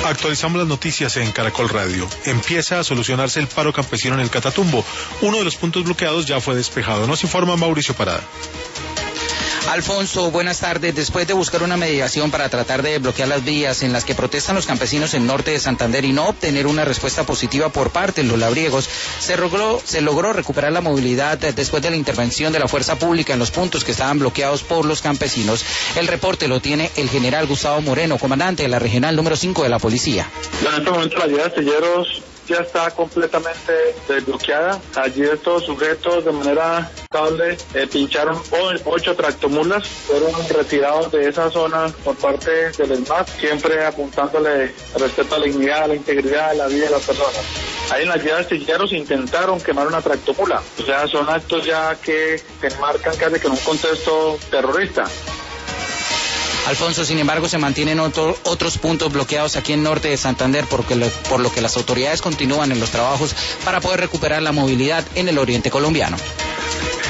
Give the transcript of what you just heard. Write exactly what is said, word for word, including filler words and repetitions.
Actualizamos las noticias en Caracol Radio. Empieza a solucionarse el paro campesino en el Catatumbo. Uno de los puntos bloqueados ya fue despejado. Nos informa Mauricio Parada. Alfonso, buenas tardes. Después de buscar una mediación para tratar de bloquear las vías en las que protestan los campesinos en norte de Santander y no obtener una respuesta positiva por parte de los labriegos, se logró, se logró recuperar la movilidad después de la intervención de la fuerza pública en los puntos que estaban bloqueados por los campesinos. El reporte lo tiene el general Gustavo Moreno, comandante de la regional número cinco de la policía. En este momento la vía de Astilleros ya está completamente desbloqueada. Allí estos sujetos de manera estable eh, pincharon ocho tractomulas, fueron retirados de esa zona por parte del ESMAD, siempre apuntándole respeto a la dignidad, a la integridad, a la vida de las personas. Ahí en la vía de Astilleros intentaron quemar una tractomula, o sea, son actos ya que se enmarcan casi que en un contexto terrorista. Alfonso, sin embargo, se mantienen otro, otros puntos bloqueados aquí en norte de Santander, porque lo, por lo que las autoridades continúan en los trabajos para poder recuperar la movilidad en el oriente colombiano.